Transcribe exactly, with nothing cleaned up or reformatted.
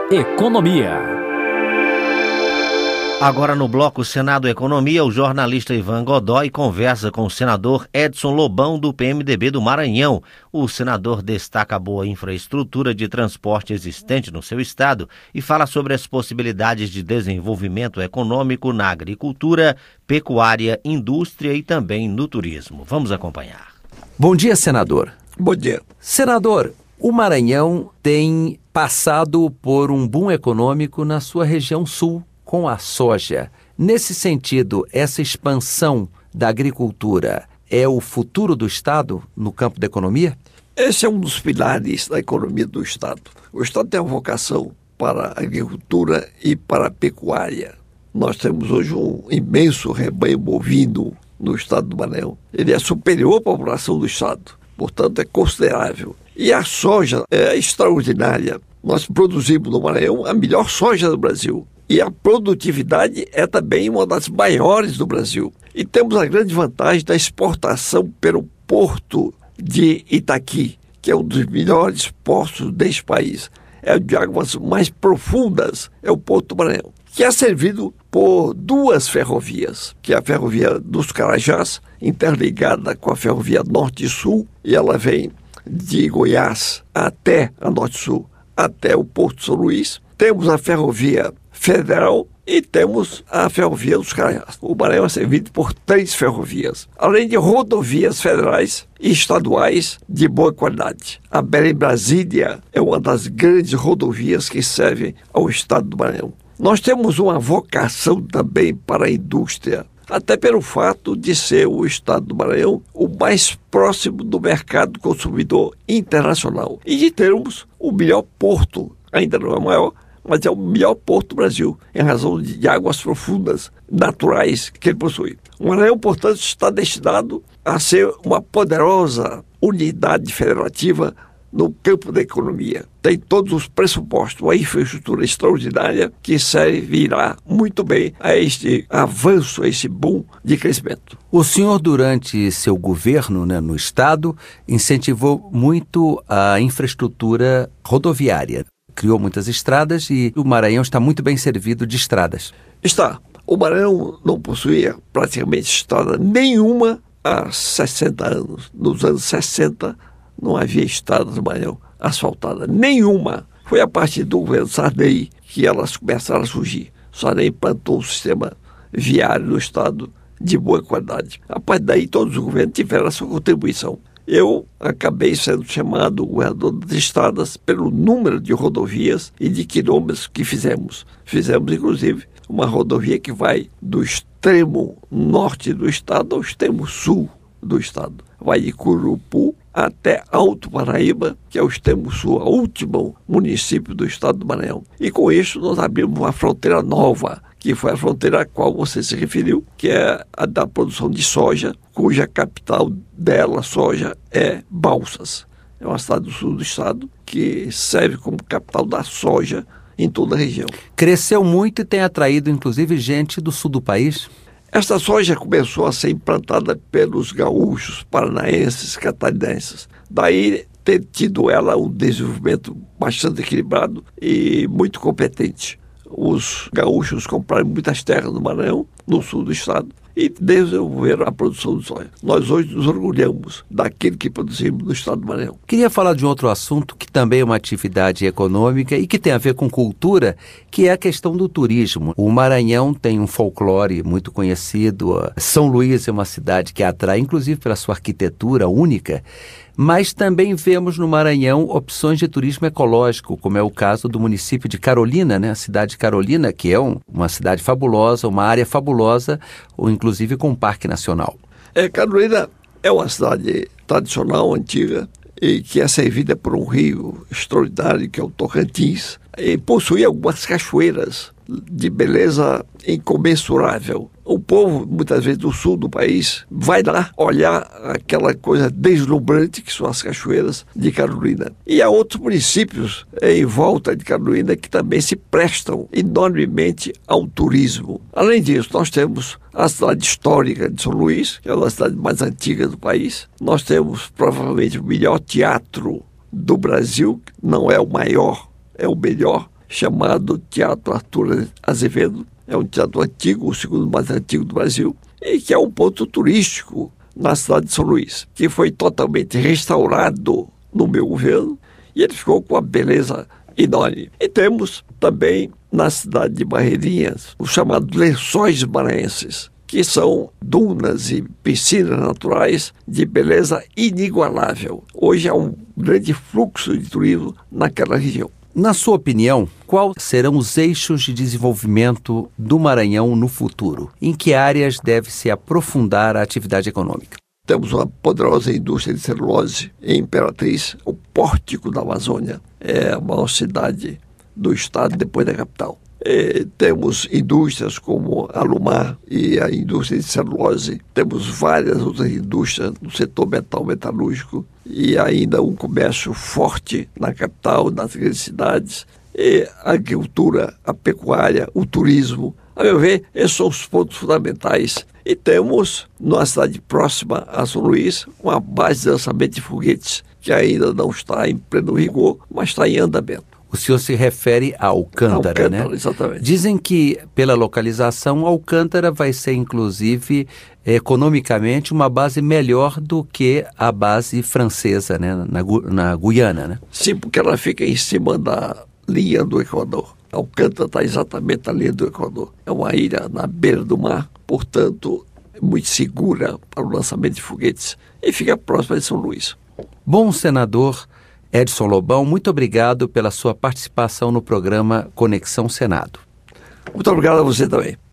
Economia. Agora no bloco Senado Economia, o jornalista Ivan Godoy conversa com o senador Edson Lobão do P M D B do Maranhão. O senador destaca a boa infraestrutura de transporte existente no seu estado e fala sobre as possibilidades de desenvolvimento econômico na agricultura, pecuária, indústria e também no turismo. Vamos acompanhar. Bom dia, senador. Bom dia. Senador, o Maranhão tem passado por um boom econômico na sua região sul, com a soja. Nesse sentido, essa expansão da agricultura é o futuro do Estado no campo da economia? Esse é um dos pilares da economia do Estado. O Estado tem uma vocação para a agricultura e para a pecuária. Nós temos hoje um imenso rebanho bovino no Estado do Maranhão. Ele é superior à população do Estado, portanto é considerável. E a soja é extraordinária. Nós produzimos no Maranhão a melhor soja do Brasil. E a produtividade é também uma das maiores do Brasil. E temos a grande vantagem da exportação pelo porto de Itaqui, que é um dos melhores portos deste país. É o de águas mais profundas, é o Porto do Maranhão, que é servido por duas ferrovias, que é a ferrovia dos Carajás, interligada com a ferrovia Norte-Sul, e ela vem de Goiás até a Norte-Sul, até o Porto São Luís. Temos a ferrovia Federal e temos a ferrovia dos Carajás. O Maranhão é servido por três ferrovias, além de rodovias federais e estaduais de boa qualidade. A Belém-Brasília é uma das grandes rodovias que servem ao estado do Maranhão. Nós temos uma vocação também para a indústria, até pelo fato de ser o estado do Maranhão o mais próximo do mercado consumidor internacional e de termos o melhor porto, ainda não é o maior, mas é o melhor porto do Brasil, em razão de águas profundas, naturais, que ele possui. O Maranhão, portanto, está destinado a ser uma poderosa unidade federativa no campo da economia. Tem todos os pressupostos, uma infraestrutura extraordinária que servirá muito bem a este avanço, a esse boom de crescimento. O senhor, durante seu governo, né, no Estado, incentivou muito a infraestrutura rodoviária. Criou muitas estradas e o Maranhão está muito bem servido de estradas. Está. O Maranhão não possuía praticamente estrada nenhuma há sessenta anos. Nos anos sessenta não havia estrada no Maranhão asfaltada. Nenhuma. Foi a partir do governo Sarney que elas começaram a surgir. Sarney implantou um sistema viário no estado de boa qualidade. A partir daí todos os governos tiveram a sua contribuição. Eu acabei sendo chamado governador das estradas pelo número de rodovias e de quilômetros que fizemos. Fizemos, inclusive, uma rodovia que vai do extremo norte do estado ao extremo sul do estado. Vai de Curupu até Alto Paraíba, que é o extremo sul, o último município do estado do Maranhão. E com isso nós abrimos uma fronteira nova, que foi a fronteira a qual você se referiu, que é a da produção de soja, cuja capital dela, soja, é Balsas. É uma cidade do sul do estado que serve como capital da soja em toda a região. Cresceu muito e tem atraído, inclusive, gente do sul do país. Esta soja começou a ser implantada pelos gaúchos, paranaenses, catarinenses. Daí ter tido ela um desenvolvimento bastante equilibrado e muito competente. Os gaúchos compraram muitas terras no Maranhão, no sul do estado, e desenvolveram a produção de soja. Nós hoje nos orgulhamos daquilo que produzimos no estado do Maranhão. Queria falar de um outro assunto que também é uma atividade econômica e que tem a ver com cultura, que é a questão do turismo. O Maranhão tem um folclore muito conhecido. São Luís é uma cidade que atrai, inclusive pela sua arquitetura única, mas também vemos no Maranhão opções de turismo ecológico, como é o caso do município de Carolina, né? A cidade de Carolina, que é um, uma cidade fabulosa, uma área fabulosa, ou inclusive com um parque nacional. É, Carolina é uma cidade tradicional, antiga, e que é servida por um rio extraordinário, que é o Tocantins, e possui algumas cachoeiras de beleza incomensurável. O povo, muitas vezes do sul do país, vai lá olhar aquela coisa deslumbrante que são as cachoeiras de Carolina. E há outros municípios em volta de Carolina que também se prestam enormemente ao turismo. Além disso, nós temos a cidade histórica de São Luís, que é uma cidade mais antiga do país. Nós temos provavelmente o melhor teatro do Brasil, não é o maior, é o melhor, chamado Teatro Arthur Azevedo. É um teatro antigo, o segundo mais antigo do Brasil, e que é um ponto turístico na cidade de São Luís, que foi totalmente restaurado no meu governo, e ele ficou com uma beleza enorme. E temos também na cidade de Barreirinhas os chamados Lençóis Maranhenses, que são dunas e piscinas naturais de beleza inigualável. Hoje há um grande fluxo de turismo naquela região. Na sua opinião, quais serão os eixos de desenvolvimento do Maranhão no futuro? Em que áreas deve se aprofundar a atividade econômica? Temos uma poderosa indústria de celulose em Imperatriz, o pórtico da Amazônia. É a maior cidade do estado depois da capital. E temos indústrias como a Lumar e a indústria de celulose. Temos várias outras indústrias no setor metal metalúrgico e ainda um comércio forte na capital, nas grandes cidades. E a agricultura, a pecuária, o turismo. A meu ver, esses são os pontos fundamentais. E temos, numa cidade próxima a São Luís, uma base de lançamento de foguetes que ainda não está em pleno rigor, mas está em andamento. O senhor se refere a Alcântara, Alcântara, né? Exatamente. Dizem que, pela localização, Alcântara vai ser, inclusive, economicamente, uma base melhor do que a base francesa, né? Na, na Guiana, né? Sim, porque ela fica em cima da linha do Equador. Alcântara está exatamente na linha do Equador. É uma ilha na beira do mar, portanto, é muito segura para o lançamento de foguetes e fica próxima de São Luís. Bom, senador Edson Lobão, muito obrigado pela sua participação no programa Conexão Senado. Muito obrigado a você também.